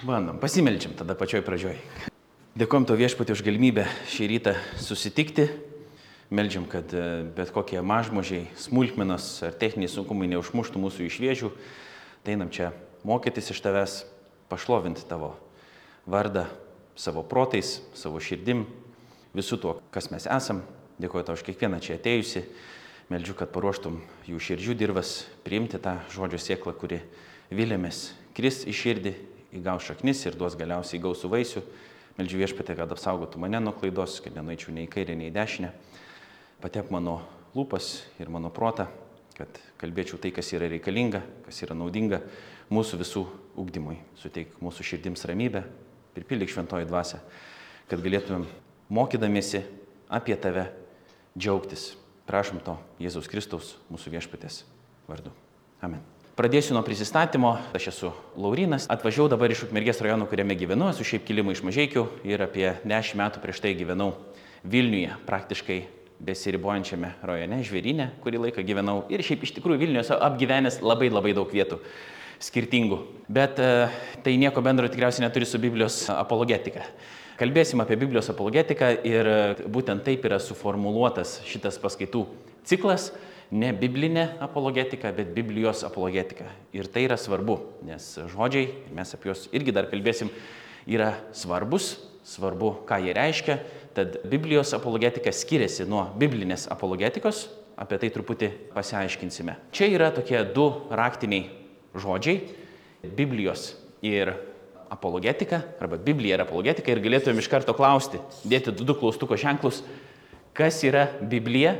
Bandom, pasimeldžiam tada pačioj pradžioj. Dėkojom tau viešpatį už galimybę šį rytą susitikti. Meldžiam, kad bet kokie mažmožiai, smulkmenos ar techniniai sunkumai neužmuštų mūsų iš vėžių. Tai einam čia mokytis iš tavęs, pašlovinti tavo vardą savo protais, savo širdim, visų tuo, kas mes esam. Dėkoju tau už kiekvieną čia atėjusi. Meldžiu, kad paruoštum jų širdžių dirvas, priimti tą žodžio sėklą, kuri vilėmės kris į širdį, įgaus šaknis ir duos galiausiai gausų vaisių. Meldžiu viešpatį, kad apsaugotų mane nuo klaidos, kad nenueičiau nei į kairę, nei į dešinę. Patep mano lūpas ir mano protą, kad kalbėčiau tai, kas yra reikalinga, kas yra naudinga mūsų visų ugdymui. Suteik mūsų širdims ramybę, pripildyk šventoji dvasia, kad galėtumėm mokydamiesi apie tave džiaugtis. Prašom to Jėzaus Kristaus, mūsų viešpatės vardu. Amen. Pradėsiu nuo prisistatymo. Aš esu Laurynas. Atvažiavau dabar iš Ukmergės rajono, kuriame gyvenu. Esu šiaip kilimo iš Mažeikių ir apie 10 metų prieš tai gyvenau Vilniuje, praktiškai besiribojančiame rajone, Žvėryne, kurį laiką gyvenau. Ir šiaip iš tikrųjų Vilniuje esu apgyvenęs labai daug vietų skirtingų. Bet tai nieko bendro tikriausiai neturi su Biblijos apologetika. Kalbėsim apie Biblijos apologetiką ir būtent taip yra suformuluotas šitas paskaitų ciklas. Ne biblinė apologetika, bet Biblijos apologetika. Ir tai yra svarbu, nes žodžiai, mes apie juos irgi dar kalbėsim, yra svarbus, svarbu, ką jie reiškia. Tad Biblijos apologetika skiriasi nuo biblinės apologetikos, apie tai truputį pasiaiškinsime. Čia yra tokie du raktiniai žodžiai - Biblijos ir apologetika, arba Biblija ir apologetika, ir galėtumėm iš karto klausti, dėti du klaustuko ženklus, kas yra Biblija,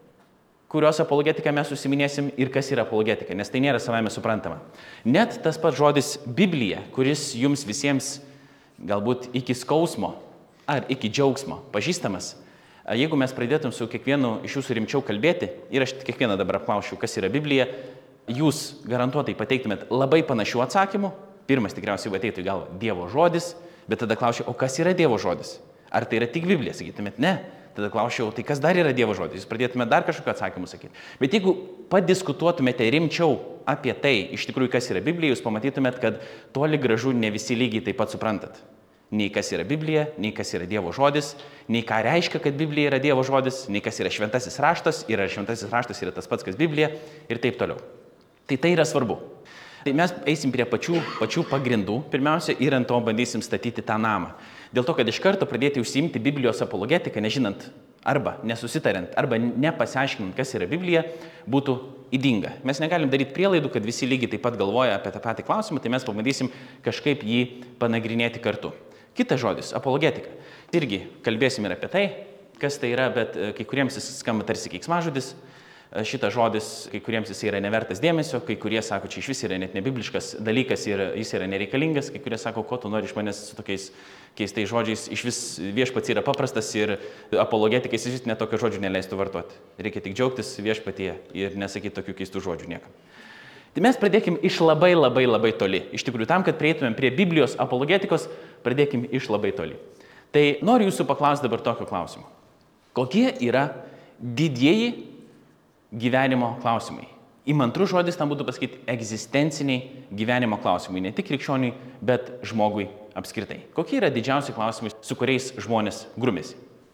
kurios apologetika mes užsiminėsim, ir kas yra apologetika, nes tai nėra savame suprantama. Net tas pats žodis Biblija, kuris jums visiems galbūt iki skausmo ar iki džiaugsmo pažįstamas, jeigu mes pradėtum su kiekvienu iš jūsų rimčiau kalbėti, ir aš kiekvieną dabar apklausčiau, kas yra Biblija, jūs garantuotai pateiktumėt labai panašių atsakymų. Pirmas tikriausiai ateitų į galvą Dievo žodis, bet tada klausiu, o kas yra Dievo žodis? Ar tai yra tik Biblija? Sakytumėt, ne. Tada klausiau, tai kas dar yra Dievo žodis? Jūs pradėtumėte dar kažkokiu atsakymu sakyti. Bet jeigu padiskutuotumėte rimčiau apie tai, iš tikrųjų, kas yra Biblija, jūs pamatytumėt, kad toli gražu ne visi lygiai taip pat suprantat. Nei kas yra Biblija, nei kas yra Dievo žodis, nei ką reiškia, kad Biblija yra Dievo žodis, nei kas yra šventasis raštas, ir ar šventasis raštas yra tas pats, kas Biblija, ir taip toliau. Tai yra svarbu. Tai mes eisim prie pačių pagrindų, pirmiausia, ir ant to bandysim statyti tą namą. Dėl to, kad iš karto pradėti užsiimti Biblijos apologetiką, nežinant arba nesusitariant, arba nepasiaiškinant, kas yra Biblija, būtų ydinga. Mes negalim daryti prielaidų, kad visi lygiai taip pat galvoja apie tą patį klausimą, tai mes pabandysim kažkaip jį panagrinėti kartu. Kitas žodis - apologetika. Irgi kalbėsim ir apie tai, kas tai yra, bet kai kuriems jis skamba tarsi keiksmažodis. Šitas žodis, kai kuriems jis yra nevertas dėmesio, kai kurie sako, čia iš vis yra net nebibliškas dalykas ir jis yra nereikalingas, kai kurie sako, ko tu nori iš manęs su tokiais keistais žodžiais, iš vis viešpats yra paprastas ir apologetikais iš vis netokio žodžių neleistų vartoti. Reikia tik džiaugtis viešpatyje ir nesakyti tokių keistų žodžių niekam. Tai mes pradėkim iš labai toli. Iš tikrųjų, tam, kad prieitumėm prie Biblijos apologetikos, pradėkim iš labai toli. Tai noriu jūsų paklausti dabar tokio klausimo. Kokie yra didieji gyvenimo klausimai? Įmantrus žodis tam būtų pasakyti egzistenciniai gyvenimo klausimai, ne tik krikščioniui, bet žmogui apskritai. Kokie yra didžiausi klausimai, su kuriais žmonės grumėsi?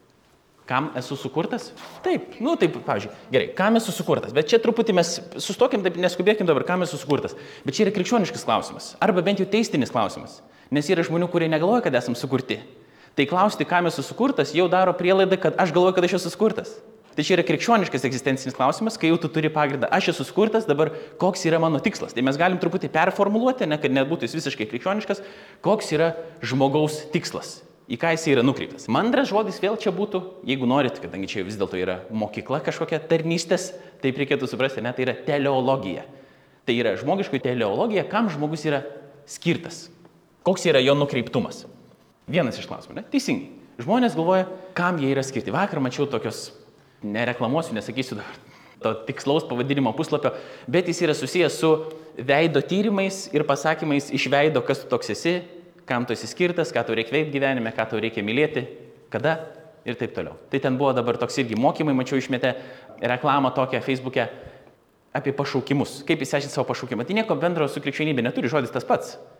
Kam esu sukurtas? Taip, pavyzdžiui, gerai, kam esu sukurtas? Bet čia truputį mes sustokim, taip neskubėkim dabar, kam esu sukurtas. Bet čia yra krikščioniškas klausimas, arba bent jau teistinis klausimas, nes yra žmonių, kurie negalvoja, kad esam sukurti. Tai klausti, kam esu sukurtas, jau daro prielaidą, kad aš galvoju, kad aš esu sukurtas. Tai čia yra krikščioniškas egzistencinis klausimas, kai jau tu turi pagrindą, aš esu sukurtas, dabar koks yra mano tikslas. Tai mes galim truputį performuluoti, kad nebūtų jis visiškai krikščioniškas, koks yra žmogaus tikslas, į ką jis yra nukreiptas. Mandras žodis vėl čia būtų, jeigu norit, kadangi čia vis dėlto yra mokykla kažkokia tarnystės, taip reikėtų suprasti, tai yra teleologija. Tai yra žmogiškoji teleologija, kam žmogus yra skirtas, koks yra jo nukreiptumas. Vienas iš klausimų, ne? Teisingai. Žmonės galvoja, kam jie yra skirti. Vakar mačiau tokios, nereklamuosiu, nesakysiu to tikslaus pavadinimo puslapio, bet jis yra susijęs su veido tyrimais ir pasakymais iš veido, kas tu toks esi, kam tu esi skirtas, ką tau reikia veikti gyvenime, ką tau reikia mylėti, kada ir taip toliau. Tai ten buvo dabar toks irgi mokymai, mačiau išmetę reklamą tokią Facebook'e apie pašaukimus. Kaip išsiaiškinti savo pašaukimą. Tai nieko bendro su krikščionybė neturi žodis tas pats.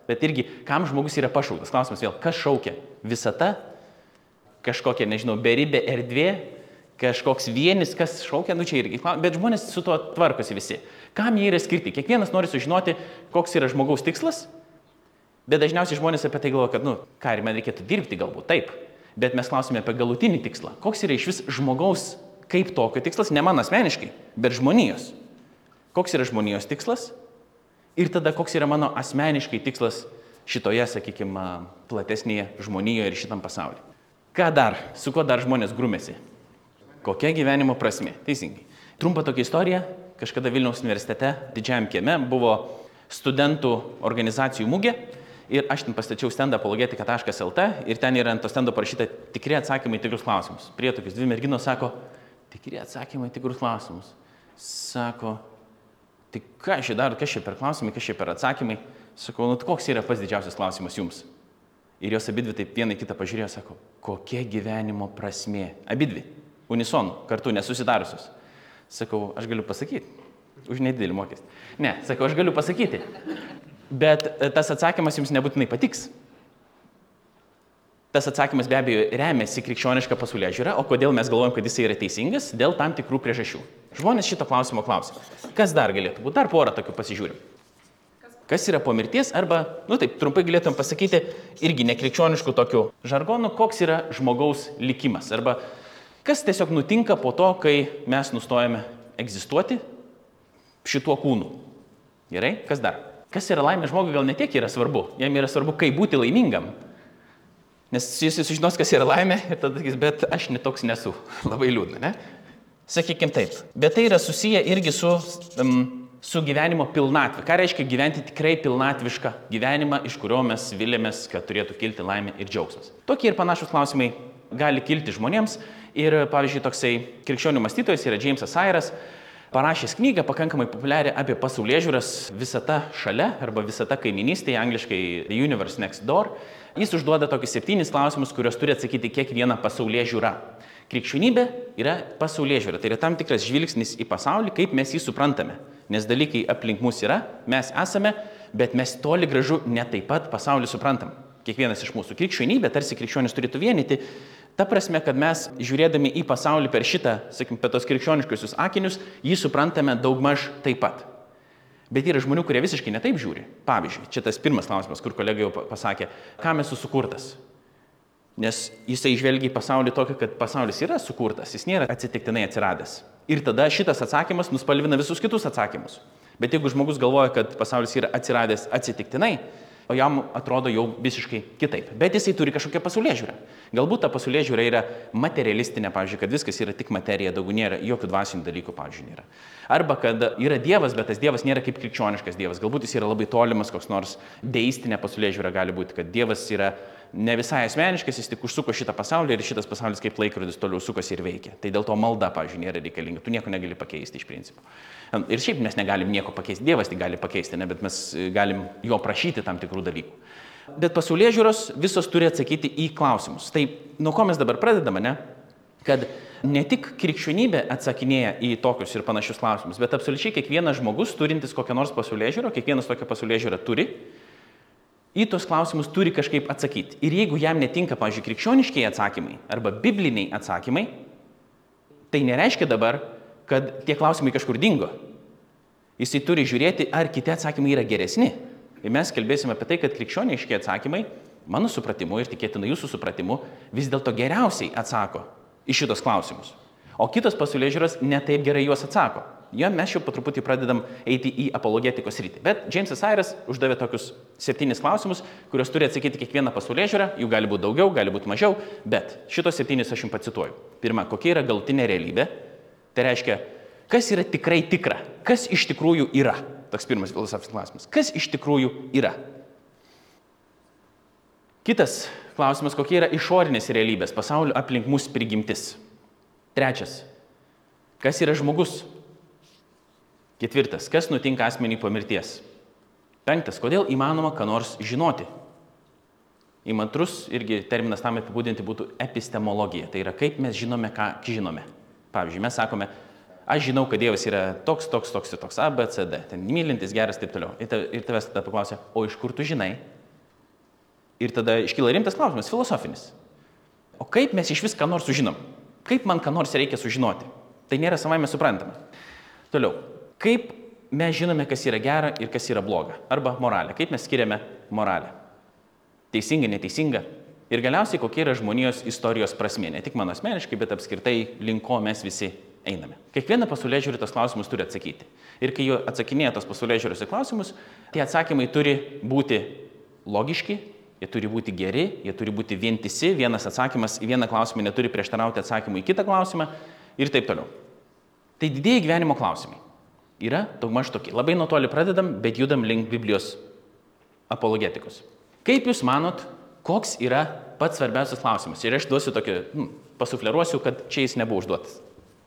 Bet irgi, kam žmogus yra pašauktas? Klausimas vėl, kas šaukia? Visata? Kažkokia, nežinau, beribė erdvė? Kažkoks vienis, kas šaukia? Nu čia irgi. Bet žmonės su tuo tvarkosi visi. Kam jie yra skirti? Kiekvienas nori sužinoti, koks yra žmogaus tikslas. Bet dažniausiai žmonės apie tai galvoja, kad, ką, ir man reikėtų dirbti galbūt, taip. Bet mes klausime apie galutinį tikslą. Koks yra iš vis žmogaus kaip tokio tikslas, ne man asmeniškai, bet žmonijos. Koks yra žmonijos tikslas? Ir tada koks yra mano asmeniškai tikslas šitoje, sakykime, platesnėje žmonijoje ir šitam pasaulyje. Ką dar? Su kuo dar žmonės grumėsi? Kokia gyvenimo prasmė? Teisingai. Trumpa tokia istorija. Kažkada Vilniaus universitete didžiajam kieme buvo studentų organizacijų mugė ir aš ten pastačiau stendą apologetika.lt ir ten yra ant to stendo parašyta tikri atsakymai į tikrus klausimus. Prie tokius dvi merginos sako, tikri atsakymai į tikrus klausimus. Sako, tai kas čia per klausimai, kas čia per atsakymai? Sakau, koks yra pats didžiausias klausimas jums? Ir jos abidvi taip vieną kitą pažiūrėjo, sako, kokia gyvenimo prasmė? Abidvi, unisonų, kartu nesusidarusios. Sakau, aš galiu pasakyti, už nedidelį mokestį. Ne, sakau, aš galiu pasakyti, bet tas atsakymas jums nebūtinai patiks. Tas atsakymas be abejo remiasi krikščionišką pasaulėžiūrą, o kodėl mes galvojam, kad jis yra teisingas? Dėl tam tikrų priežasčių. Žmonės šito klausimo klausia. Kas dar galėtų būti? Dar porą tokių pasižiūrim. Kas yra po mirties? Arba, taip, trumpai galėtum pasakyti, irgi nekrikščioniškų tokių žargonų, koks yra žmogaus likimas. Arba kas tiesiog nutinka po to, kai mes nustojame egzistuoti šituo kūnu. Gerai? Kas dar? Kas yra laimė žmogui gal netiek yra svarbu. Jam yra svarbu, kaip būti laimingam. Nes jis sužinos, kas yra laimė ir tada sakys, bet aš netoks nesu. Labai liūdna, ne? Sakykime taip. Bet tai yra susiję irgi su gyvenimo pilnatvė. Ką reiškia gyventi tikrai pilnatvišką gyvenimą, iš kurio mes vilėmės, kad turėtų kilti laimė ir džiaugsmas. Tokie ir panašus klausimai gali kilti žmonėms. Ir, pavyzdžiui, toksai krikščionių mąstytojas yra Jamesas Iras, parašęs knygą pakankamai populiarią apie pasaulėžiūras visata šalia arba visata kaiminystėje, angliškai The Universe Next Door. Jis užduoda tokius 7 klausimus, kuriuos turi atsakyti kiekviena pasaulėžiūra. Krikščionybė yra pasaulėžiūra, tai yra tam tikras žvilgsnis į pasaulį, kaip mes jį suprantame. Nes dalykai aplink mus yra, mes esame, bet mes toli gražu ne taip pat pasaulį suprantam. Kiekvienas iš mūsų. Krikščionybė, tarsi krikščionis turėtų vienyti, ta prasme, kad mes žiūrėdami į pasaulį per šitą, sakykime, per tos krikščioniškusius akinius, jį suprantame daugmaž taip pat. Bet yra žmonių, kurie visiškai netaip žiūri. Pavyzdžiui, čia tas pirmas klausimas, kur kolega jau pasakė, kam esu sukurtas. Nes jisai žvelgia į pasaulį tokį, kad pasaulis yra sukurtas, jis nėra atsitiktinai atsiradęs. Ir tada šitas atsakymas nuspalvina visus kitus atsakymus. Bet jeigu žmogus galvoja, kad pasaulis yra atsiradęs atsitiktinai, o jam atrodo jau visiškai kitaip. Bet jisai turi kažkokią pasaulėžiūrą. Galbūt ta pasaulėžiūra yra materialistinė, pavyzdžiui, kad viskas yra tik materija, daugiau nėra, jokių dvasinių dalykų, pavyzdžiui, nėra. Arba kad yra Dievas, bet tas Dievas nėra kaip krikščioniškas Dievas. Galbūt jis yra labai tolimas, koks nors deistinė pasaulėžiūra gali būti, kad Dievas yra ne visai asmeniškas, jis tik užsuko šitą pasaulį ir šitas pasaulis kaip laikrodis toliau sukosi ir veikia. Tai dėl to malda, pavyzdžiui, nėra reikalinga. Tu nieko negali pakeisti iš principo. Ir šiaip mes negalim nieko pakeisti. Dievas tik gali pakeisti, ne, bet mes galim jo prašyti tam tikrų dalykų. Bet pasaulėžiūros visos turi atsakyti į klausimus. Tai nuo ko mes dabar pradedame, ne? Kad ne tik krikščionybė atsakinėja į tokius ir panašius klausimus, bet absoliučiai kiekvienas žmogus turintis kokią nors pasaulėžiūrą, kiekvienas tokią pasaulėžiūrą turi, į tos klausimus turi kažkaip atsakyti. Ir jeigu jam netinka, pavyzdžiui, krikščioniškiai atsakymai arba bibliniai atsakymai, tai nereiškia dabar, kad tie klausimai kažkur dingo. Jisai turi žiūrėti, ar kiti atsakymai yra geresni. Ir mes kalbėsime apie tai, kad krikščioniški atsakymai, mano supratimu ir tikėtina jūsų supratimu, vis dėlto geriausiai atsako į šitos klausimus. O kitos pasaulėžiūros ne taip gerai juos atsako. Jo, mes jau po truputį pradedam eiti į apologetikos sritį. Bet Jamesas Iras uždavė tokius 7 klausimus, kuriuos turi atsakyti kiekviena pasaulėžiūra, jų gali būti daugiau, gali būti mažiau, bet šitos 7 aš jums pacituoju. Pirma, kokia yra galutinė realybė? Tai reiškia, kas yra tikrai tikra, kas iš tikrųjų yra. Toks pirmas filosofinis klausimas. Kas iš tikrųjų yra? Kitas klausimas, kokia yra išorinės realybės, pasaulio aplink mus prigimtis. Trečias, kas yra žmogus? Ketvirtas, kas nutinka asmeniui po mirties? Penktas, kodėl įmanoma ką nors žinoti? Įmantrus irgi terminas tam apibūdinti būtų epistemologija. Tai yra, kaip mes žinome, ką žinome. Pavyzdžiui, mes sakome, aš žinau, kad Dievas yra toks, A, B, C, D, ten mylintis, geras, taip toliau. Ir tavęs tada paklausia, o iš kur tu žinai? Ir tada iškyla rimtas klausimas, filosofinis. O kaip mes iš vis ką nors sužinom? Kaip man ką nors reikia sužinoti? Tai nėra savaime suprantama. Toliau, kaip mes žinome, kas yra gera ir kas yra bloga? Arba moralė. Kaip mes skiriame moralę? Teisinga, neteisinga. Ir galiausiai, kokia yra žmonijos istorijos prasmė. Ne tik mano asmeniškai, bet apskritai link ko mes visi einame. Kiekviena pasaulėžiūra tos klausimus turi atsakyti. Ir kai jų atsakinėja tos pasaulėžiūros į klausimus, tie atsakymai turi būti logiški, jie turi būti geri, jie turi būti vientisi, vienas atsakymas į vieną klausimą neturi prieštarauti atsakymui į kitą klausimą ir taip toliau. Tai didieji gyvenimo klausimai yra daugmaž tokie. Labai nuo toli pradedam, bet judam link Biblijos apologetikos. Kaip jūs manot, koks yra pats svarbiausias klausimas? Ir aš duosiu tokį, pasufleruosiu, kad čia jis nebuvo užduotas.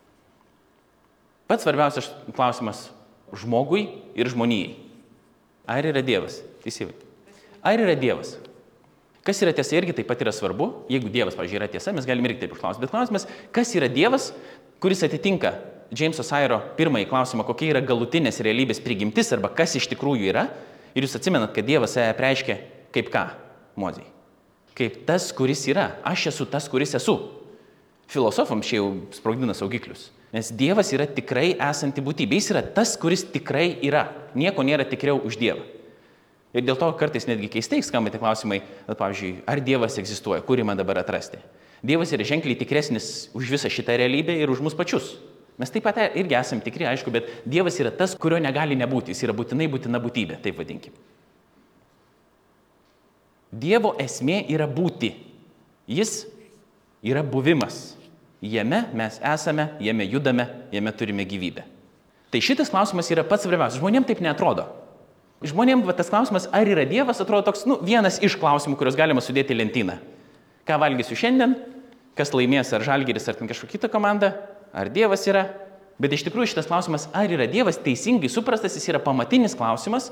Pats svarbiausias klausimas žmogui ir žmonijai. Ar yra Dievas? Teisingai. Ar yra Dievas? Kas yra tiesa irgi taip pat yra svarbu. Jeigu Dievas, pavyzdžiui, yra tiesa, mes galime irgi taip užklausyti. Bet klausimas, kas yra Dievas, kuris atitinka Jameso Sairo pirmąjį klausimą, kokia yra galutinės realybės prigimtis arba kas iš tikrųjų yra. Ir jūs atsimenat, kad Dievas save apreiškia kaip ką, Mozei? Kaip tas, kuris yra. Aš esu tas, kuris esu. Filosofams čia jau sprogdina saugiklius. Nes Dievas yra tikrai esanti būtybė. Jis yra tas, kuris tikrai yra. Nieko nėra tikriau už Dievą. Ir dėl to kartais netgi keistai skamba tie klausimai, pavyzdžiui, ar Dievas egzistuoja, kur jį man dabar atrasti. Dievas yra ženkliai tikresnis už visą šitą realybę ir už mus pačius. Mes taip pat irgi esame tikri, aišku, bet Dievas yra tas, kurio negali nebūti. Jis yra būtinai būtina būtybė, taip vadinkim. Dievo esmė yra būti. Jis yra buvimas. Jame mes esame, jame judame, jame turime gyvybę. Tai šitas klausimas yra pats svarbiausias. Žmonėms taip neatrodo. Žmonėms tas klausimas, ar yra Dievas, atrodo toks, vienas iš klausimų, kuriuos galima sudėti į lentyną. Ką valgysiu šiandien, kas laimės, ar Žalgiris, ar kažkokia kita komanda, ar Dievas yra. Bet iš tikrųjų šitas klausimas, ar yra Dievas, teisingai suprastas, jis yra pamatinis klausimas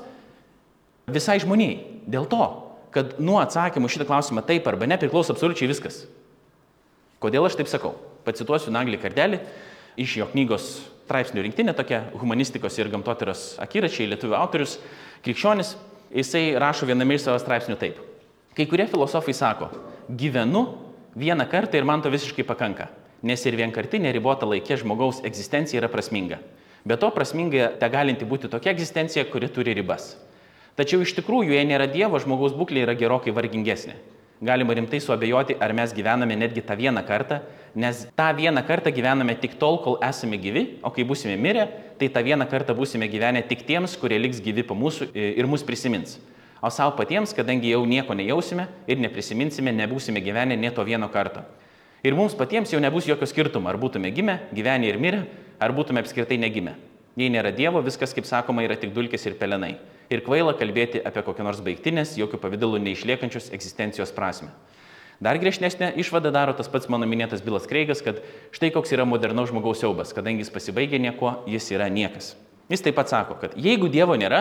visai žmonijai. Dėl to, kad nuo atsakymų šitą klausimą taip arba ne priklauso absoliučiai viskas. Kodėl aš taip sakau? Pacituosiu Naglį Kardelį iš jo knygos straipsnių rinktinė, tokia humanistikos ir gamtotyros akiračiai, lietuvių autorius, krikščionis. Jisai rašo viename iš savo straipsnių taip. Kai kurie filosofai sako, gyvenu vieną kartą ir man to visiškai pakanka, nes ir vienkartinė ribota laikė žmogaus egzistencija yra prasminga. Be to prasminga te galinti būti tokia egzistencija, kuri turi ribas. Tačiau iš tikrųjų, jei nėra Dievo, žmogaus būklė yra gerokai vargingesnė. Galima rimtai suabejoti, ar mes gyvename netgi tą vieną kartą, nes tą vieną kartą gyvename tik tol, kol esame gyvi, o kai būsime mirę, tai tą vieną kartą būsime gyvenę tik tiems, kurie liks gyvi po mūsų ir mus prisimins. O savo patiems, kadangi jau nieko nejausime ir neprisiminsime, nebūsime gyvenę ne to vieno karto. Ir mums patiems jau nebus jokio skirtumo, ar būtume gimę, gyvenę ir mirę, ar būtume apskritai negimę. Jei nėra Dievo, viskas, kaip sakoma, yra tik dulkės ir pelenai. Ir kvaila kalbėti apie kokią nors baigtinės, jokių pavydalų neišliekančios egzistencijos prasmę. Dar griežtesnė išvada daro tas pats mano minėtas Bilas Kreigas, kad štai koks yra modernaus žmogaus siaubas, kadangi jis pasibaigė niekuo, jis yra niekas. Jis taip pat sako, kad jeigu Dievo nėra,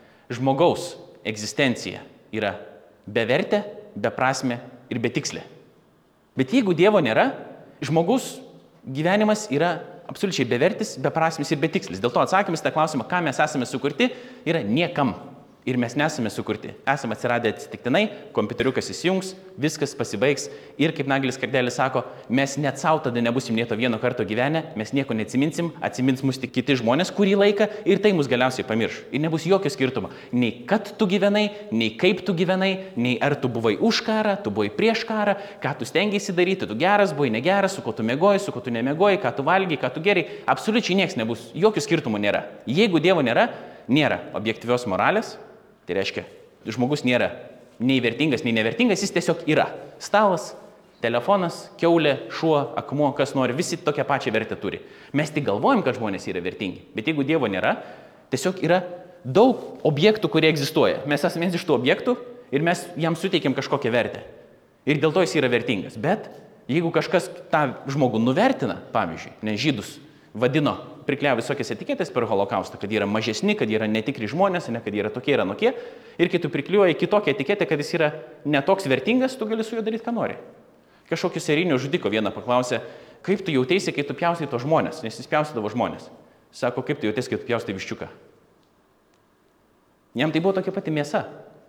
žmogaus egzistencija yra bevertė, beprasmė ir betikslė. Bet jeigu Dievo nėra, žmogaus gyvenimas yra absoliučiai bevertis, beprasmis ir betikslis. Dėl to atsakymas į tą klausimą, ką mes esame sukurti, yra niekam. Ir mes nesame sukurti. Esame atsiradę atsitiktinai, kompiuteriukas įsijungs, viskas pasibaigs. Ir kaip Naglis Kardelis sako, mes net savo tada nebusim nieto vieno karto gyvenę, mes nieko neatsiminsim, atsimins mus tik kiti žmonės kurį laiką ir tai mus galiausiai pamirš. Ir nebus jokio skirtumo. Nei kad tu gyvenai, nei kaip tu gyvenai, nei ar tu buvai už karą, tu buvai prieš karą, ką tu stengiasi daryti, tu geras, buvai negeras, su kuo tu miegoji, su kuo tu nemiegoji, ką tu valgy, ką tu gerai. Absoliučiai nieks nebus, jokių skirtumų nėra. Jeigu Dievo nėra, nėra objektyvios moralės. Tai reiškia, žmogus nėra nei vertingas, nei nevertingas, jis tiesiog yra. Stalas, telefonas, kiaulė, šuo, akmuo, kas nori, visi tokią pačią vertę turi. Mes tik galvojam, kad žmonės yra vertingi, bet jeigu Dievo nėra, tiesiog yra daug objektų, kurie egzistuoja. Mes esame vienas iš tų objektų ir mes jam suteikiam kažkokią vertę. Ir dėl to jis yra vertingas. Bet jeigu kažkas tą žmogų nuvertina, pavyzdžiui, nes žydus vadino, prikliavo visokias etiketės per holokaustą, kad jie yra mažesni, kad jie yra netikri žmonės, ne kad jie yra tokie ir anokie. Ir kai tu prikliuoji kitokią etiketę, kad jis yra netoks vertingas, tu gali su juo daryti, ką nori. Kažkokio serinio žudiko vieną paklausė, kaip tu jautėsi, kai tu pjaustai to žmonės, nes jis pjaustydavo žmonės. Sako, kaip tu jautėsi, kai tu pjaustai viščiuką. Jam tai buvo tokia pati mėsa.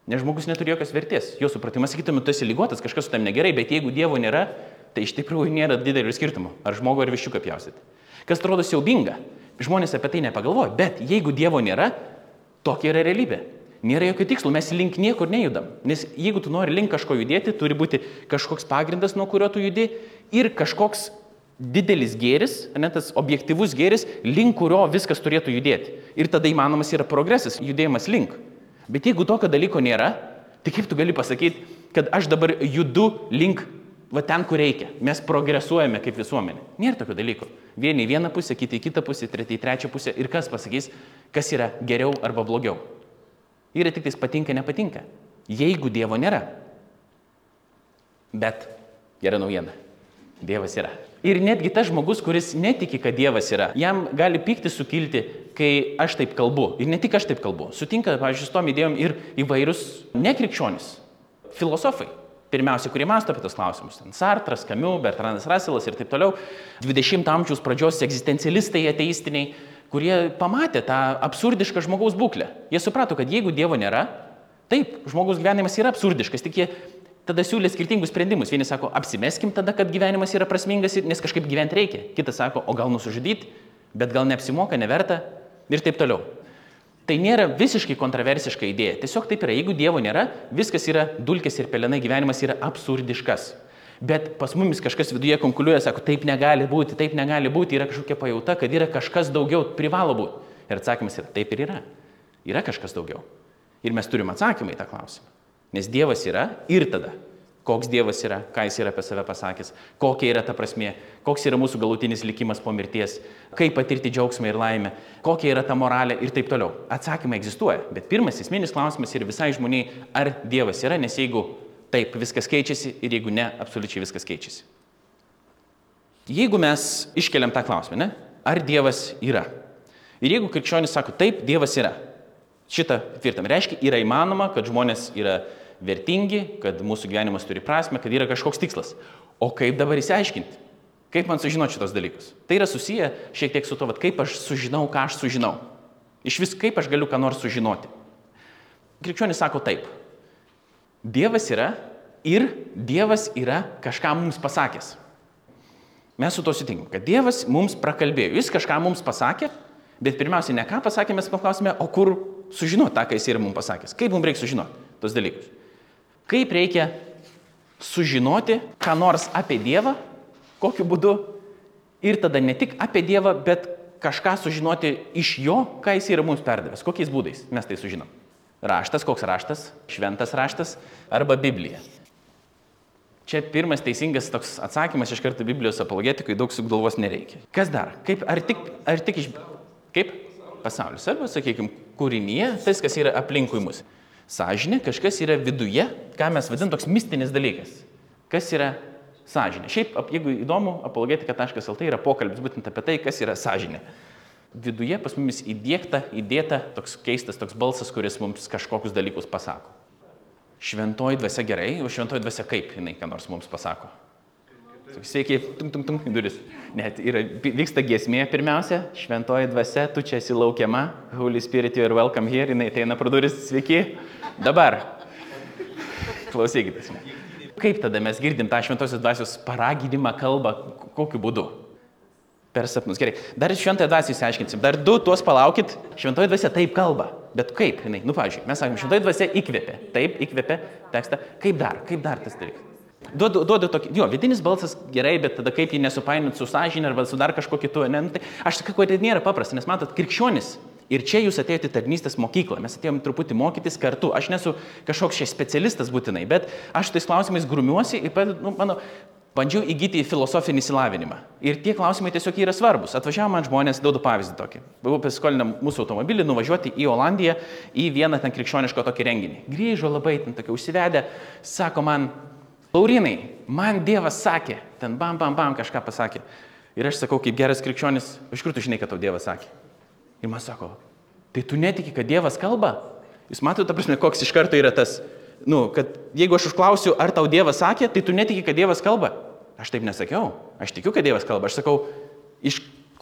Nes žmogus neturi jokios vertės. Jo supratimas, sakytume, tu esi ligotas, kažkas su tam negerai, bet jeigu Dievo nėra, tai iš tikrųjų nėra didelio skirtumo. Ar žmogų ar viščiuką pjausyti. Kas atrodo siaubinga. Žmonės apie tai nepagalvoja. Bet jeigu Dievo nėra, tokia yra realybė. Nėra jokio tikslo, mes link niekur nejudam. Nes jeigu tu nori link kažko judėti, turi būti kažkoks pagrindas, nuo kurio tu judi ir kažkoks didelis gėris, ne tas objektyvus gėris, link kurio viskas turėtų judėti. Ir tada įmanomas yra progresas, judėjimas link. Bet jeigu tokio dalyko nėra, tai kaip tu gali pasakyti, kad aš dabar judu link va ten, kur reikia. Mes progresuojame kaip visuomenė. Nėra tokio dalyko. Vieni į vieną pusę, kiti į kitą pusę, treti į trečią pusę. Ir kas pasakys, kas yra geriau arba blogiau. Yra tik tais patinka, nepatinka. Jeigu Dievo nėra. Bet gera naujiena. Dievas yra. Ir netgi tas žmogus, kuris netiki, kad Dievas yra, jam gali pykti sukilti, kai aš taip kalbu. Ir ne tik aš taip kalbu. Sutinka, pavyzdžiui, su tom idėjom ir įvairūs nekrikščionys, filosofai. Pirmiausia, kurie mąsto apie tos klausimus. Sartras, Camus, Bertrandas Russellas ir taip toliau. 20 amžiaus pradžios egzistencialistai ateistiniai, kurie pamatė tą absurdišką žmogaus būklę. Jie suprato, kad jeigu Dievo nėra, taip, žmogaus gyvenimas yra absurdiškas, tik jie tada siūlė skirtingus sprendimus. Vieni sako, apsimeskim tada, kad gyvenimas yra prasmingas, nes kažkaip gyventi reikia. Kitas sako, o gal nusižudyti, bet gal neapsimoka, neverta ir taip toliau. Tai nėra visiškai kontroversiška idėja. Tiesiog taip yra. Jeigu Dievo nėra, viskas yra dulkės ir pelenai, gyvenimas yra absurdiškas. Bet pas mumis kažkas viduje konkuliuoja, sako, taip negali būti, yra kažkokia pajauta, kad yra kažkas daugiau, privalo būti. Ir atsakymas yra, taip ir yra. Yra kažkas daugiau. Ir mes turim atsakymą į tą klausimą. Nes Dievas yra ir tada. Koks Dievas yra, ką jis yra apie save pasakęs, kokia yra ta prasmė, koks yra mūsų galutinis likimas po mirties, kaip patirti džiaugsmą ir laimę, kokia yra ta moralė ir taip toliau. Atsakymai egzistuoja, bet pirmas esminis klausimas yra visai žmoniai, ar Dievas yra, nes jeigu taip, viskas keičiasi ir jeigu ne, absoliučiai viskas keičiasi. Jeigu mes iškeliam tą klausimą, ne? Ar Dievas yra? Ir jeigu krikščionis sako, taip, Dievas yra, šitą tvirtam, reiškia, yra įmanoma, kad žmonės yra vertingi, kad mūsų gyvenimas turi prasmę, kad yra kažkoks tikslas. O kaip dabar įsiaiškinti? Kaip man sužinoti šitos dalykus? Tai yra susiję šiek tiek su to, kaip aš sužinau, ką aš sužinau. Iš vis, kaip aš galiu ką nors sužinoti. Krikščionis sako taip. Dievas yra ir Dievas yra kažką mums pasakęs. Mes su to sutinkam, kad Dievas mums prakalbėjo. Jis kažką mums pasakė, bet pirmiausia, ne ką pasakė, mes paklausime, o kur sužinoti tą, ką jis yra mums pasakęs. Kaip mums reikia sužinoti tos dalykus? Kaip reikia sužinoti ką nors apie Dievą, kokiu būdu, ir tada ne tik apie Dievą, bet kažką sužinoti iš jo, ką jis yra mums perdavęs. Kokiais būdais mes tai sužinom? Raštas, koks raštas, šventas raštas arba Biblija. Čia pirmas teisingas toks atsakymas iš karto Biblijos apologetikui, daug sugalvos nereikia. Kas dar? Kaip pasaulis, arba, sakykime, kūrinyje, tai kas yra aplinkui mus. Sąžinė, kažkas yra viduje, ką mes vadinam toks mistinis dalykas. Kas yra sąžinė? Šiaip, jeigu įdomu, apologetika.lt yra pokalbis būtent apie tai, kas yra sąžinė. Viduje pas mumis įdėta toks keistas toks balsas, kuris mums kažkokius dalykus pasako. Šventoji dvasia gerai, o šventoji dvasia kaip jinai ką nors mums pasako? Sveiki, tung, duris. Net vyksta giesmė pirmiausia, šventoji dvasia, tu čia esi laukiama, Holy Spirit, you are welcome here, jinai ateina pro duris, sveiki, dabar. Klausykitės. Kaip tada mes girdim tą šventosios dvasios paraginimą kalbą, kokiu būdu? Per sapnus. Gerai, dar šventąją dvasią įsiaiškinsim, dar du tuos palaukit, šventoji dvasia taip kalba, bet kaip jinai, pavyzdžiui, mes sakom, šventoji dvasia įkvėpė, taip, įkvėpė tekstą, kaip dar tas dalykas? Duodu tokį, vidinis balsas gerai, bet tada kaip jį nesupainiot su sąžinė arba su dar kažko kitu. Ne, tai aš sakau, kad tai nėra paprasta, nes matot, krikščionis. Ir čia jūs atėjote į tarnystės mokyklą, mes atėjom truputį mokytis kartu. Aš nesu kažkoks čia specialistas būtinai, bet aš tais klausimais grumiuosi ir bandžiau įgyti filosofinį išsilavinimą. Ir tie klausimai tiesiog yra svarbus. Atvažiavo man žmonės, duodu pavyzdį tokį. Buvau pasiskolinę mūsų automobilį nuvažiuoti į Olandiją į vieną ten krikščioniško tokį renginį. Grįžo labai ten tokį užsivedę, sako man, Laurinai, man Dievas sakė, ten bam, kažką pasakė. Ir aš sakau, kaip geras krikščionis, iš kur tu žinai, kad tau Dievas sakė? Ir man sako, tai tu netiki, kad Dievas kalba? Jūs matote, ta prasme, koks iš karto yra tas, kad jeigu aš užklausiu, ar tau Dievas sakė, tai tu netiki, kad Dievas kalba? Aš taip nesakiau. Aš tikiu, kad Dievas kalba. Aš sakau, iš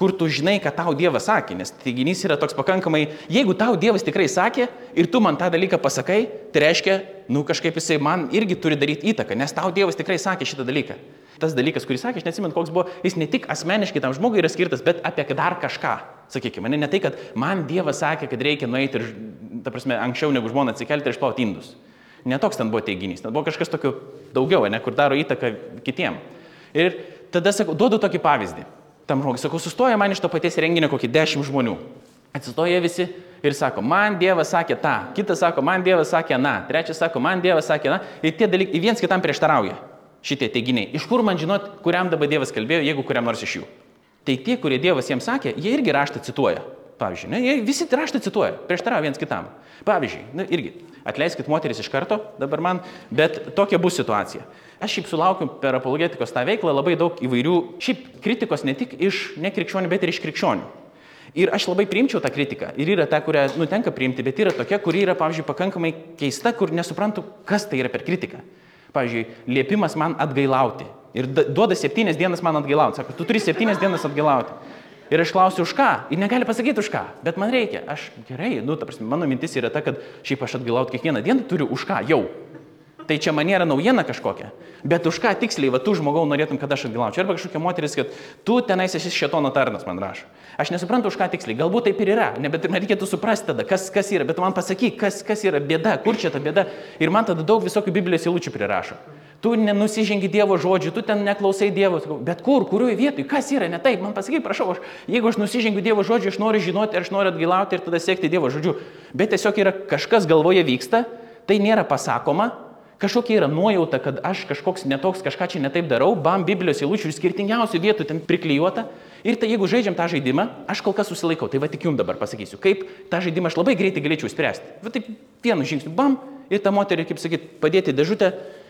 kur tu žinai, ką tau Dievas sakė, nes teiginys yra toks pakankamai, jeigu tau Dievas tikrai sakė ir tu man tą dalyką pasakai, tai reiškia, kažkaip jisai man irgi turi daryti įtaką, nes tau Dievas tikrai sakė šitą dalyką. Tas dalykas, kurį sakė, aš neatsimenu, koks buvo, jis ne tik asmeniškai tam žmogui yra skirtas, bet apie dar kažką. Sakykime, ne tai, kad man Dievas sakė, kad reikia nueiti ir, ta prasme, anksčiau negu žmona atsikelti ir išplauti indus. Netoks ten buvo teiginys, ten buvo kažkas tokio daugiau, kur daro įtaką kitiem. Ir tada, sakau, duodu tokį pavyzdį. Tam žmogui, sakau, sustoja man iš to paties renginio kokį 10 žmonių. Atsistoja visi ir sako, man Dievas sakė tą, kitas sako, man Dievas sakė na, trečias sako, man Dievas sakė na, ir tie dalykai viens kitam prieštarauja. Šitie teiginiai. Iš kur man žinot, kuriam dabar Dievas kalbėjo, jeigu kuriam nors iš jų? Tai tie, kurie Dievas jiems sakė, jie irgi raštą cituoja. Pavyzdžiui, jie visi raštą cituoja, prieštarauja viens kitam. Pavyzdžiui, irgi, atleiskit moteris iš karto dabar man, bet tokia bus situacija. Aš šiaip sulaukiu per apologetikos tą veiklą labai daug įvairių, šiaip kritikos ne tik iš nekrikščionių, bet ir iš krikščionių. Ir aš labai priimčiau tą kritiką. Ir yra ta, kurią tenka priimti, bet yra tokia, kuri yra, pavyzdžiui, pakankamai keista, kur nesuprantu, kas tai yra per kritiką. Pavyzdžiui, liepimas man atgailauti. Ir duoda 7 dienas man atgailauti. Sako, tu turi 7 dienas atgailauti. Ir aš klausiu, už ką? Ir negali pasakyti už ką. Bet man reikia. Aš gerai, ta prasme, mano mintis yra ta, kad šiaip aš atgailauti kiekvieną dieną turiu už ką jau. Tai čia man nėra naujiena kažkokia. Bet už ką tiksliai, tu žmogau norėtum, kad aš atgailaučiau. Arba kažkokia moteris, kad tu tenais esi šėtono tarnas, man rašo. Aš nesuprantu, už ką tiksliai. Galbūt taip ir yra. Bet man reikėtų suprasti tada, kas yra. Bet man pasakyk, kas yra bėda, kur čia ta bėda. Ir man tada daug visokių Biblijos eilučių prirašo. Tu nenusižengi Dievo žodžių, tu ten neklausai Dievo. Bet kurioje vietoje, kas yra ne taip? Man pasakyk, prašau, jeigu aš nusižengiu Dievo žodžių, aš noriu žinoti, aš noriu atgailauti ir tada sekti Dievo žodžiu. Bet tiesiog yra kažkas galvoje vyksta, tai nėra pasakoma. Kažkokia yra nuojauta, kad aš kažkoks netoks, kažką čia netaip darau, bam, Biblijos eilučių ir skirtingiausių vietų ten priklijuota. Ir tai jeigu žaidžiam tą žaidimą, aš kol kas susilaikau. Tai va tik jums dabar pasakysiu, kaip tą žaidimą aš labai greitai galėčiau spręsti. Va taip vienu žingsniu, bam, ir tą moterį, kaip sakyt, padėti dėžutę,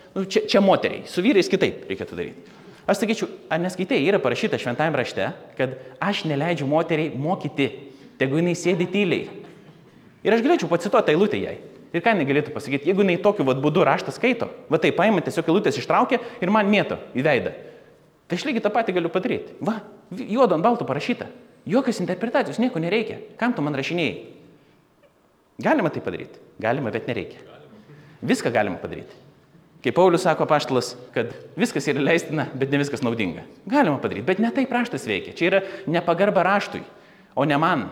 čia moteriai, su vyrais kitaip reikėtų daryti. Aš sakyčiau, ar neskaitai, yra parašyta šventajame rašte, kad aš neleidžiu moteriai mokyti, tegu jinai sėdi tyliai. Ir aš galėčiau pacituoti eilutę jai. Ir ką jinai galėtų pasakyti, jeigu jinai tokiu būdu raštą skaito, va tai paima tiesiog eilutės ištraukia ir man mėto į veidą. Tai aš lygiai tą patį galiu padaryti. Va, juodo ant balto parašyta. Jokios interpretacijos, nieko nereikia. Kam tu man rašinėjai? Galima tai padaryti. Galima, bet nereikia. Viską galima padaryti. Kaip Paulius sako apaštalas, kad viskas yra leistina, bet ne viskas naudinga. Galima padaryti, bet ne taip raštas veikia. Čia yra nepagarba raštui, o ne man.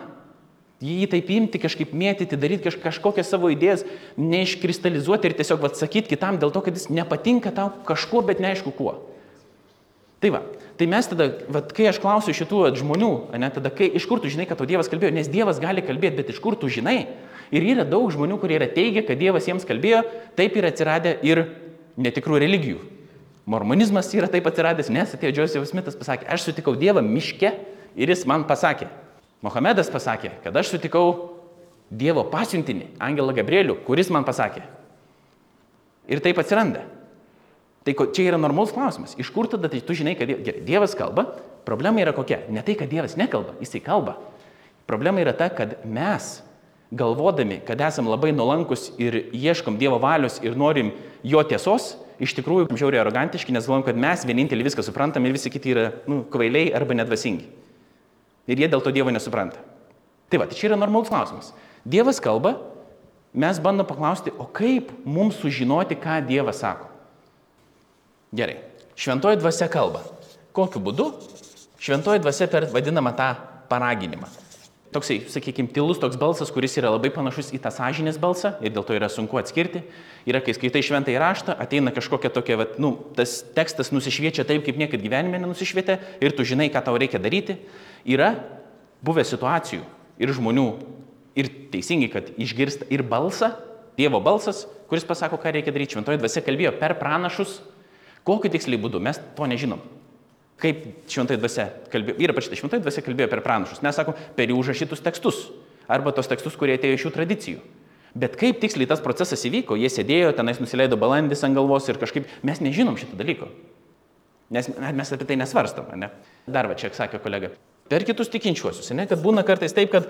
Jį taip imti, kažkaip mėtyti, daryti kažkokias savo idėjas, neiškristalizuoti ir tiesiog atsakyti kitam dėl to, kad jis nepatinka tau kažkuo, bet neaišku kuo. Tai va, tai mes tada, kai aš klausiu šitų žmonių, tada iš kur tu žinai, kad tau Dievas kalbėjo, nes Dievas gali kalbėti, bet iš kur tu žinai. Ir yra daug žmonių, kurie yra teigia, kad Dievas jiems kalbėjo, taip yra atsiradę ir netikrų religijų. Mormonizmas yra taip atsiradęs, nes atėjo Joseph Smithas pasakė, aš sutikau Dievą miške ir jis man pasakė. Mohamedas pasakė, kad aš sutikau Dievo pasiuntinį, angelą Gabrielių, kuris man pasakė. Ir taip atsiranda. Tai čia yra normalus klausimas. Iš kur tada tai tu žinai, kad Dievas kalba? Problema yra kokia? Ne tai, kad Dievas nekalba, jisai kalba. Problema yra ta, kad mes, galvodami, kad esam labai nuolankus ir ieškom Dievo valios ir norim jo tiesos, iš tikrųjų žiauriai arogantiški, nes galvom, kad mes vienintelį viską suprantam ir visi kiti yra kvailiai arba nedvasingi. Ir jie dėl to Dievo nesupranta. Tai va, tai čia yra normalus klausimas. Dievas kalba, mes bandom paklausti, o kaip mums sužinoti, ką Dievas sako? Gerai, šventoji dvasia kalba. Kokiu būdu? Šventoji dvasia per vadinamą tą paraginimą. Toksai, sakykime, tylus toks balsas, kuris yra labai panašus į tą sąžinės balsą ir dėl to yra sunku atskirti. Yra, kai skaitai šventąjį raštą, ateina kažkokia tokia, tas tekstas nusišviečia taip, kaip niekad gyvenime nenusišvietė ir tu žinai, ką tau reikia daryti. Yra buvę situacijų ir žmonių, ir teisingai, kad išgirsta ir balsą, Dievo balsas, kuris pasako, ką reikia daryti. Šventoji dvasia kalbėjo per pranašus. Kokiu tiksliai būdu, mes to nežinom. Kaip šventoji dvasia kalbėjo, yra pačita šventoji dvasia kalbėjo per pranašus. Mes sakom, per jų užrašytus tekstus, arba tos tekstus, kurie atėjo iš šių tradicijų. Bet kaip tiksliai tas procesas įvyko, jie sėdėjo, tenais nusileido balandis ant galvos ir kažkaip mes nežinom šito dalyko. Nes mes apie tai nesvarstom, ne? Dar va čia sakė kolega. Per kitus tikinčiuosius, ne? Kad būna kartais taip, kad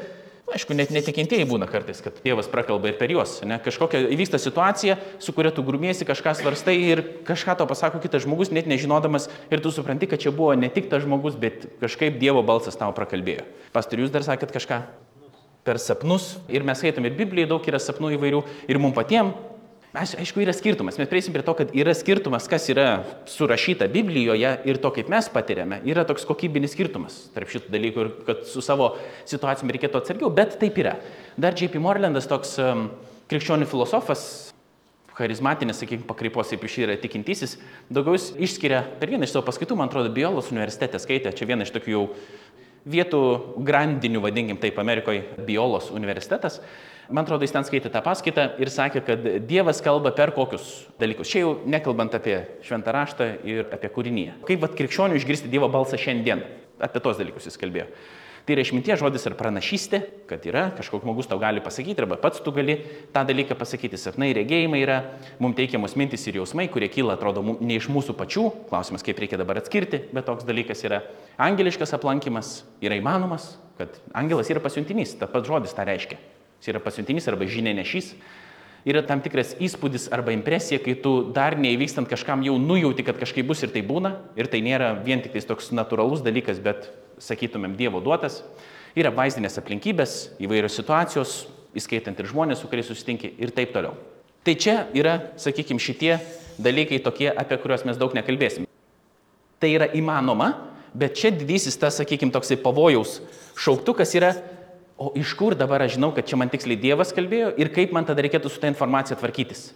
Aišku, net netikintieji būna kartais, kad Dievas prakalba ir per juos. Ne? Kažkokia įvyksta situacija, su kuria tu grumiesi, kažką svarstai ir kažką to pasako kitas žmogus, net nežinodamas, ir tu supranti, kad čia buvo ne tik tas žmogus, bet kažkaip Dievo balsas tau prakalbėjo. Pastor, jūs dar sakėt kažką per sapnus ir mes skaitom ir Biblijai daug yra sapnų įvairių ir mums patiems. Aišku, yra skirtumas. Mes prieisim prie to, kad yra skirtumas, kas yra surašyta Biblijoje ir to, kaip mes patiriame. Yra toks kokybinis skirtumas tarp šitų dalykų ir kad su savo situacijom reikėtų atsargiau, bet taip yra. Dar J.P. Morelandas, toks krikščionių filosofas, charizmatinės, sakykime, pakraipos, kaip iš yra tikintysis, daugiau jis išskiria per vieną iš savo paskaitų, man atrodo, Biolos universitete skaitė, čia viena iš tokių jau vietų grandinių, vadinkim taip, Amerikoje Biolos universitetas. Man atrodo, jis ten skaitė tą paskaitą ir sakė, kad Dievas kalba per kokius dalykus. Čia jau nekalbant apie šventą raštą ir apie kūrinyje. Kaip krikščionių išgirsti Dievo balsą šiandien? Apie tos dalykus jis kalbėjo. Tai yra išminties žodis ar pranašystė, kad yra, kažkoks žmogus tau gali pasakyti, arba pats tu gali tą dalyką pasakyti. Sapnai, regėjimai yra, mums teikiamos mintis ir jausmai, kurie kyla, atrodo, ne iš mūsų pačių. Klausimas, kaip reikia dabar atskirti, bet toks dalykas yra. Angeliškas aplankymas yra įmanomas, kad angelas yra pasiuntinys, tas pats žodis tą reiškia. Jis yra pasiuntinys arba žinia nešys. Yra tam tikras įspūdis arba impresija, kai tu dar neįvykstant kažkam jau nujauti, kad kažkaip bus ir tai būna. Ir tai nėra vien tik toks natūralus dalykas, bet, sakytumėm, Dievo duotas. Yra vaizdinės aplinkybės, įvairios situacijos, įskaitant ir žmonės, su kuriais susitinki ir taip toliau. Tai čia yra, sakykime, šitie dalykai tokie, apie kuriuos mes daug nekalbėsim. Tai yra įmanoma, bet čia didysis tas, sakykime, toksai pavojaus šauktukas yra. O iš kur dabar aš žinau, kad čia man tiksliai Dievas kalbėjo ir kaip man tada reikėtų su tą informacija tvarkytis?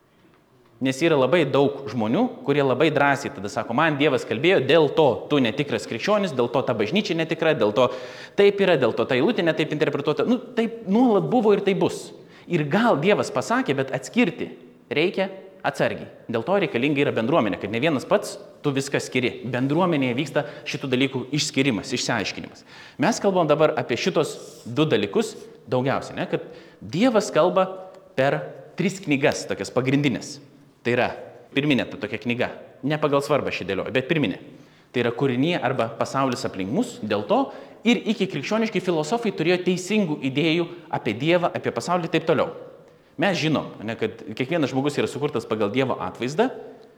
Nes yra labai daug žmonių, kurie labai drąsiai tada sako, man Dievas kalbėjo, dėl to tu netikras krikščionis, dėl to ta bažnyčia netikra, dėl to taip yra, dėl to ta eilutė netaip interpretuota. Taip nuolat buvo ir tai bus. Ir gal Dievas pasakė, bet atskirti reikia atsargiai. Dėl to reikalinga yra bendruomenė, kad ne vienas pats tu viską skiri. Bendruomenėje vyksta šitų dalykų išskirimas, išsiaiškinimas. Mes kalbam dabar apie šitos du dalykus daugiausiai, ne? Kad Dievas kalba per 3 knygas, tokias pagrindinės. Tai yra pirminė ta tokia knyga, ne pagal svarbą šį dėlioju, bet pirminė. Tai yra kūrinė arba pasaulis aplink mus, dėl to ir iki krikščioniški filosofai turėjo teisingų idėjų apie Dievą, apie pasaulį ir taip toliau. Mes žinom, kad kiekvienas žmogus yra sukurtas pagal Dievo atvaizdą.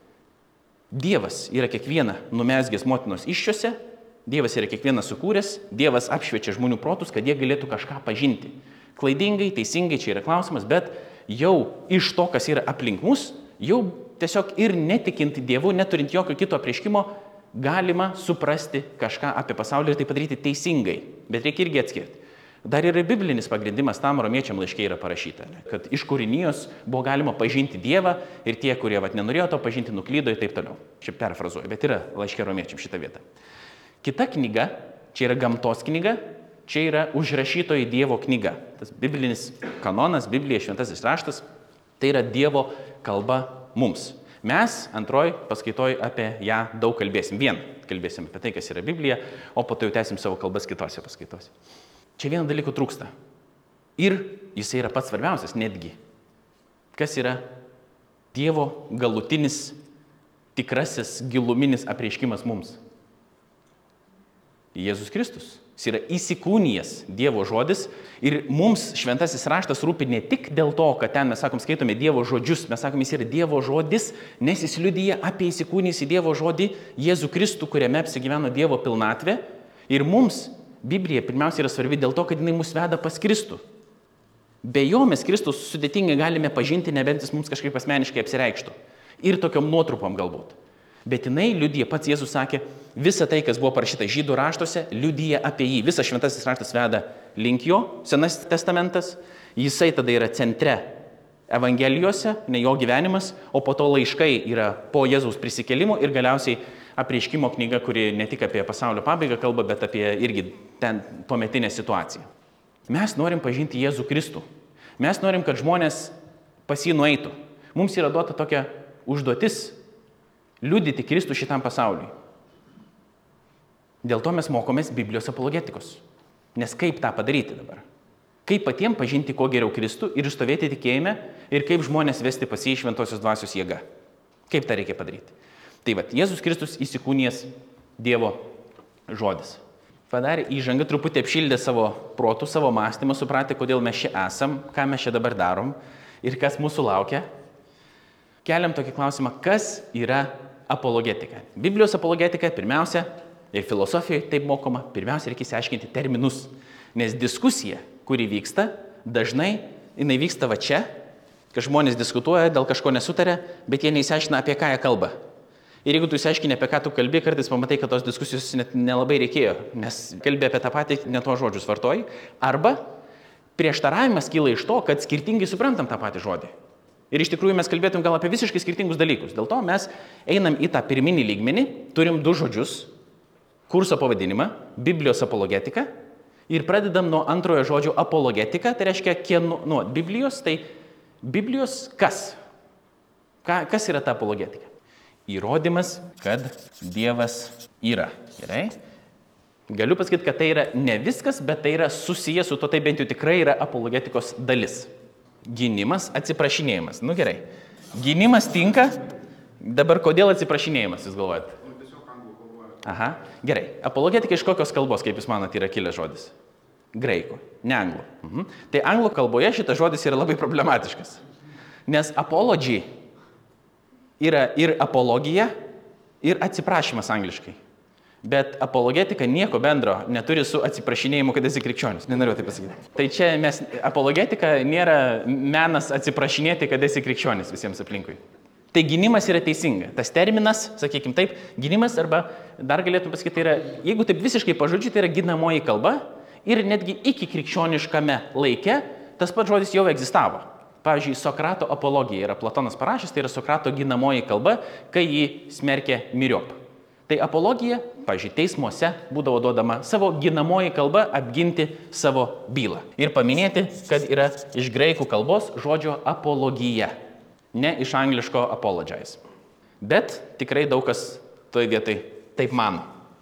Dievas yra kiekvieną numezgęs motinos iščiose, Dievas yra kiekvieną sukūręs, Dievas apšviečia žmonių protus, kad jie galėtų kažką pažinti. Klaidingai, teisingai, čia yra klausimas, bet jau iš to, kas yra aplink mus, jau tiesiog ir netikinti Dievu, neturint jokio kito apreiškimo, galima suprasti kažką apie pasaulį ir tai padaryti teisingai, bet reikia irgi atskirti. Dar yra biblinis pagrindimas tam romiečiam laiške yra parašyta, kad iš kūrinijos buvo galima pažinti Dievą ir tie, kurie nenorėjo to pažinti, nuklydo ir taip toliau. Čia perfrazuoju, bet yra laiške romiečiam šita vieta. Kita knyga, čia yra gamtos knyga, čia yra užrašytoji Dievo knyga. Tas biblinis kanonas, Biblija, šventasis raštas, tai yra Dievo kalba mums. Mes antroj paskaitoj apie ją daug kalbėsim. Vien kalbėsim apie tai, kas yra Biblija, o po to jau tęsim savo kalbas kitose paskaitose. Čia vieno dalyko trūksta. Ir jisai yra pats svarbiausias netgi. Kas yra Dievo galutinis, tikrasis, giluminis apreiškimas mums? Jėzus Kristus. Jis yra įsikūnijęs Dievo žodis ir mums šventasis raštas rūpi ne tik dėl to, kad ten mes sakom, skaitome Dievo žodžius, mes sakom, jis yra Dievo žodis, nes jis liudija apie įsikūnijusį Dievo žodį Jėzų Kristų, kuriame apsigyveno Dievo pilnatvė. Ir mums Biblija pirmiausia yra svarbi dėl to, kad jinai mus veda pas Kristų. Be jo mes Kristus sudėtingai galime pažinti, nebent jis mums kažkaip asmeniškai apsireikštų. Ir tokiom nuotrupom galbūt. Bet jinai liudija, pats Jėzus sakė, visa tai, kas buvo parašyta žydų raštuose, liudija apie jį. Visas šventasis raštas veda link jo, Senasis testamentas. Jisai tada yra centre Evangelijose, ne jo gyvenimas, o po to laiškai yra po Jėzaus prisikėlimo ir galiausiai apreiškimo knyga, kuri ne tik apie pasaulio pabaigą kalba, bet apie irgi ten tuometinę situaciją. Mes norim pažinti Jėzų Kristų. Mes norim, kad žmonės pas jį nueitų. Mums yra duota tokia užduotis liudyti Kristų šitam pasauliui. Dėl to mes mokomės Biblijos apologetikos. Nes kaip tą padaryti dabar? Kaip patiems pažinti kuo geriau Kristų ir išstovėti tikėjime ir kaip žmonės vesti pas jį šventosios dvasios jėga. Kaip tą reikia padaryti? Tai va, Jėzus Kristus įsikūnijęs Dievo žodis. padarė įžangą, truputį apšildė savo protų, savo mąstymą, supratė, kodėl mes čia esam, ką mes čia dabar darom ir kas mūsų laukia. Keliam tokį klausimą, kas yra apologetika. Biblijos apologetika pirmiausia, ir filosofijoje taip mokoma, pirmiausia reikia išsiaiškinti terminus. Nes diskusija, kuri vyksta, dažnai jinai vyksta va čia, kad žmonės diskutuoja, dėl kažko nesutarė, bet jie neįsiaiškina, apie ką jie kalba. Ir jeigu tu įsiaiškini, apie ką tu kalbi, kartais pamatai, kad tos diskusijos net nelabai reikėjo, nes kalbė apie tą patį, ne tuos žodžius vartoji. Arba prieštaravimas kyla iš to, kad skirtingai suprantam tą patį žodį. Ir iš tikrųjų mes kalbėtum gal apie visiškai skirtingus dalykus. Dėl to mes einam į tą pirminį lygmenį, turim 2 žodžius, kurso pavadinimą, Biblijos apologetika, ir pradedam nuo antrojo žodžio apologetika, tai reiškia nuo Biblijos, tai Biblijos kas? Kas yra ta apologetika? Įrodymas, kad Dievas yra. Gerai? Galiu pasakyti, kad tai yra ne viskas, bet tai yra susijęs su to, tai bent jau tikrai yra apologetikos dalis. Gynimas, atsiprašinėjimas. Nu gerai. Gynimas tinka, dabar kodėl atsiprašinėjimas, jūs galvojate? Aha, gerai. Apologetika iš kokios kalbos, kaip jūs manote, yra kilęs žodis? Graikų, ne anglų. Tai anglų kalboje šitas žodis yra labai problematiškas. Nes apology yra ir apologija, ir atsiprašymas angliškai. Bet apologetika nieko bendro neturi su atsiprašinėjimu, kad esi krikščionis. Nenoriu tai pasakyti. Tai čia apologetika nėra menas atsiprašinėti, kad esi krikščionis visiems aplinkui. Tai gynimas yra teisinga. Tas terminas, sakykime taip, gynimas arba dar galėtum pasakyti, tai yra, jeigu taip visiškai pažodžiu, tai yra ginamoji kalba ir netgi iki krikščioniškame laike tas pats žodis jau egzistavo. Pavyzdžiui, Sokrato apologija yra Platonas parašęs, tai yra Sokrato ginamoji kalba, kai jį smerkė myriop. Tai apologija, pavyzdžiui, teismuose būdavo duodama savo ginamoji kalba apginti savo bylą. Ir paminėti, kad yra iš graikų kalbos žodžio apologija, ne iš angliško apologize. Bet tikrai daug kas toje vietoj taip mano.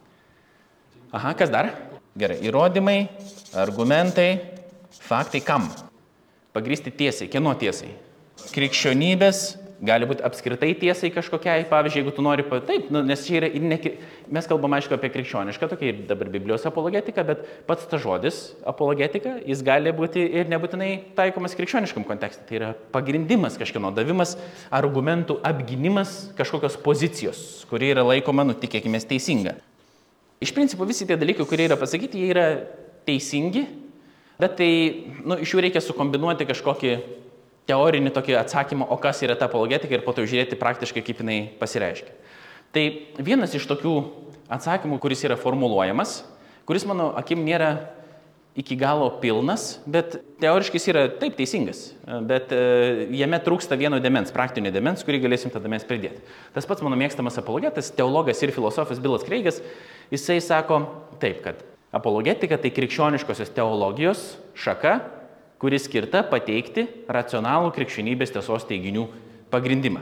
Aha, kas dar? Gerai, įrodymai, argumentai, faktai kam? Pagrįsti tiesiai, kieno tiesiai? Krikščionybės, gali būti apskritai tiesai kažkokiai, pavyzdžiui, jeigu tu nori, taip, nes čia yra, mes kalbam aišku apie krikščionišką, tokia ir dabar Biblijos apologetika, bet pats ta žodis apologetika, jis gali būti ir nebūtinai taikomas krikščioniškam kontekste. Tai yra pagrindimas kažkieno, davimas argumentų, apgynimas kažkokios pozicijos, kuri yra laikoma, tikėkime, teisinga. Iš principo visi tie dalykai, kurie yra pasakyti, jie yra teisingi, bet tai, iš jų reikia sukombinuoti kažkokį teorinį tokį atsakymą, o kas yra ta apologetika ir po to žiūrėti praktiškai, kaip jinai pasireiškia. Tai vienas iš tokių atsakymų, kuris yra formuluojamas, kuris mano akim nėra iki galo pilnas, bet teoriškai jis yra taip teisingas, bet jame trūksta vieno dėmens, praktinio dėmens, kurį galėsim tada mes pridėti. Tas pats mano mėgstamas apologetas, teologas ir filosofas Bilas Kreigas, jisai sako taip, kad apologetika tai krikščioniškosios teologijos šaka, kuri skirta pateikti racionalų krikščionybės tiesos teiginių pagrindimą.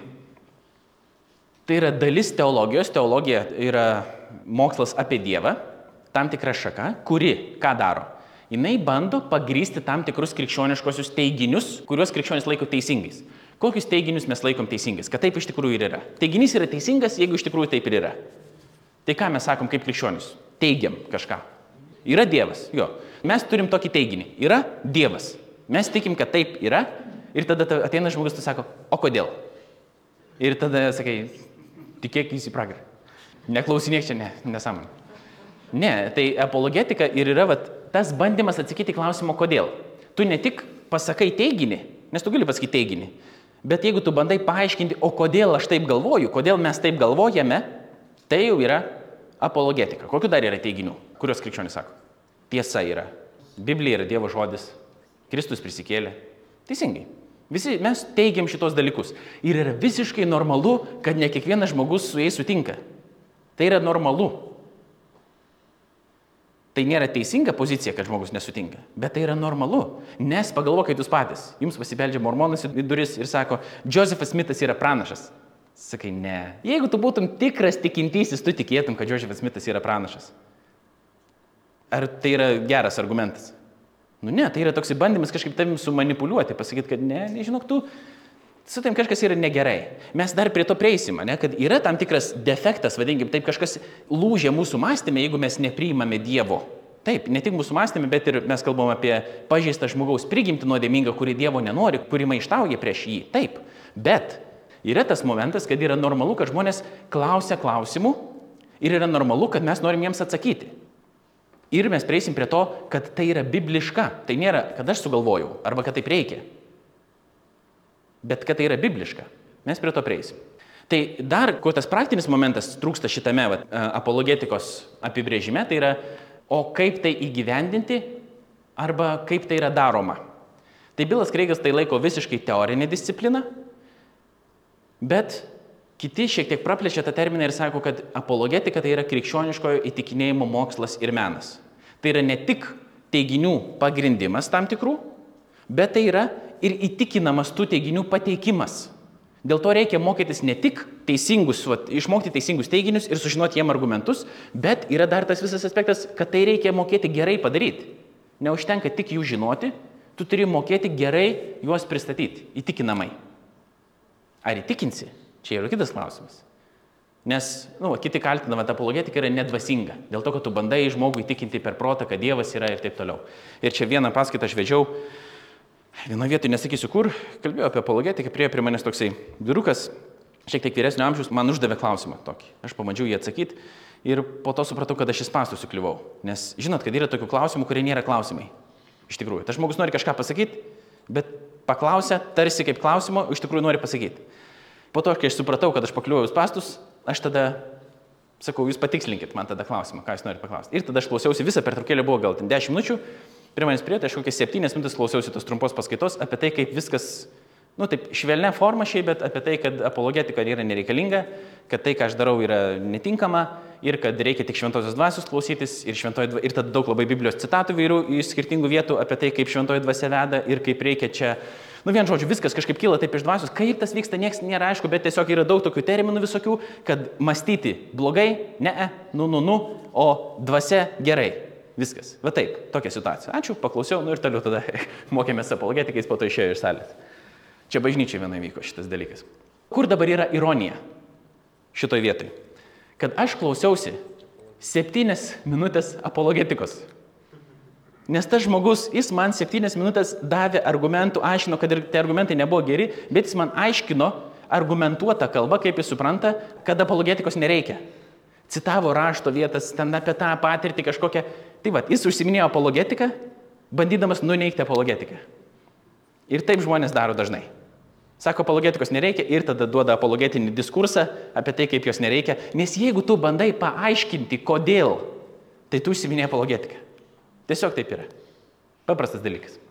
Tai yra dalis teologijos, teologija yra mokslas apie Dievą, tam tikra šaka, kuri ką daro? Jinai bando pagrįsti tam tikrus krikščioniškosius teiginius, kuriuos krikščionis laiko teisingais. Kokius teiginius mes laikom teisingais? Kad taip iš tikrųjų ir yra. Teiginys yra teisingas, jeigu iš tikrųjų taip ir yra. Tai ką mes sakom kaip krikščionis? Teigiam kažką. Yra Dievas, jo. Mes turim tokį teiginį. Yra Dievas. Mes tikim, kad taip yra ir tada ateina žmogus, tu sako, o kodėl? Ir tada sakai, tikėk jis į pragarą. Neklausinėk čia, nesąmonė. Ne, tai apologetika ir yra tas bandymas atsakyti klausimą, kodėl. Tu ne tik pasakai teiginį, nes tu gali pasakyti teiginį, bet jeigu tu bandai paaiškinti, o kodėl aš taip galvoju, kodėl mes taip galvojame, tai jau yra apologetika. Kokiu dar yra teiginių, kuriuos krikščionis sako? Tiesa yra. Biblija yra Dievo žodis. Kristus prisikėlė. Teisingai. Visi mes teigiam šitos dalykus. Ir yra visiškai normalu, kad ne kiekvienas žmogus su jais sutinka. Tai yra normalu. Tai nėra teisinga pozicija, kad žmogus nesutinka. Bet tai yra normalu. Nes pagalvokit jūs patys. Jums pasibeldžia mormonas į duris ir sako, Josephat Smithas yra pranašas. Sakai, ne. Jeigu tu būtum tikras tikintysis, tu tikėtum, kad Josephat Smithas yra pranašas. Ar tai yra geras argumentas? Nu ne, tai yra toks bandymas kažkaip tavim sumanipuliuoti, pasakyti, kad ne, nežinok, Su tam kažkas yra negerai. Mes dar prie to prieisim, ne, kad yra tam tikras defektas, vadinkim, taip kažkas lūžia mūsų mąstymė, jeigu mes nepriimame Dievo. Taip, ne tik mūsų mąstymė, bet ir mes kalbam apie pažeistą žmogaus prigimtį nuodėmingą, kuri Dievo nenori, kuri maištauja prieš jį. Taip, bet yra tas momentas, kad yra normalu, kad žmonės klausia klausimų ir yra normalu, kad mes norim jiems atsakyti. Ir mes prieisim prie to, kad tai yra bibliška. Tai nėra, kad aš sugalvojau, arba kad taip reikia. Bet kad tai yra bibliška. Mes prie to prieisim. Tai dar, kur tas praktinis momentas trūksta šitame apologetikos apibrėžime, tai yra, o kaip tai įgyvendinti, arba kaip tai yra daroma. Tai Bilas Kreigas tai laiko visiškai teorinė disciplina, bet kiti šiek tiek praplečia tą terminą ir sako, kad apologetika tai yra krikščioniškojo įtikinėjimo mokslas ir menas. Tai yra ne tik teiginių pagrindimas tam tikrų, bet tai yra ir įtikinamas tų teiginių pateikimas. Dėl to reikia mokytis ne tik išmokti teisingus teiginius ir sužinoti jiem argumentus, bet yra dar tas visas aspektas, kad tai reikia mokėti gerai padaryti. Neužtenka tik jų žinoti, tu turi mokėti gerai juos pristatyti, įtikinamai. Ar įtikinsi? Čia yra kitas klausimas. Nes, kiti kaltinama, ta apologetika yra nedvasinga. Dėl to, kad tu bandai žmogų įtikinti per protą, kad Dievas yra ir taip toliau. Ir čia vieną paskaitą aš vedžiau, vieno vietoj nesakysiu kur, kalbėjau apie apologetiką, prie manęs toksai vyrukas, šiek tiek vyresnio amžiaus, man uždavė klausimą tokį. Aš pabandžiau jį atsakyti ir po to supratau, kad aš į spąstus įkliuvau. Nes žinot, kad yra tokių klausimų, kurie nėra klausimai. Iš tikrųjų, tas žmogus nori kažką pasakyti, bet paklausia tarsi kaip klausimo, iš tikrųjų nori pasakyti. Po to, kai aš supratau, kad aš pakliuvau į spąstus, aš tada sakau, jūs patikslinkit man tada klausimą, ką jūs nori paklausti. Ir tada aš klausiausi, visą pertraukėlę buvo gal 10 minučių, prie manęs prie, tai aš kokias 7 minutės klausiausi tos trumpos paskaitos apie tai, kaip viskas, taip švelnia forma šiaip, bet apie tai, kad apologetika yra nereikalinga, kad tai, ką aš darau, yra netinkama ir kad reikia tik šventosios dvasios klausytis ir tada daug labai Biblijos citatų vairių iš skirtingų vietų apie tai, kaip šventoji dvasia veda ir kaip reikia čia, vien žodžiu, viskas kažkaip kyla taip iš dvasios, kaip tas vyksta, nieks nėra aišku, bet tiesiog yra daug tokių terminų visokių, kad mąstyti blogai, o dvasia gerai. Viskas. Va taip, tokia situacija. Ačiū, paklausiau, ir toliau tada mokėmės apologetikais, po to išėjo iš salės. Čia bažnyčiai vienai vyko šitas dalykas. Kur dabar yra ironija šitoj vietoj? Kad aš klausiausi 7 minutės apologetikos. Nes tas žmogus, jis man 7 minutės davė argumentų, aiškino, kad ir tie argumentai nebuvo geri, bet jis man aiškino argumentuotą kalbą, kaip jis supranta, kad apologetikos nereikia. Citavo rašto vietas, ten apie tą patirtį kažkokią. Tai va, jis užsiminėjo apologetiką, bandydamas nuneigti apologetiką. Ir taip žmonės daro dažnai. Sako, apologetikos nereikia ir tada duoda apologetinį diskursą apie tai, kaip jos nereikia. Nes jeigu tu bandai paaiškinti, kodėl, tai tu užsiminėjai apologetiką. Tiesiog taip yra. Paprastas dalykas.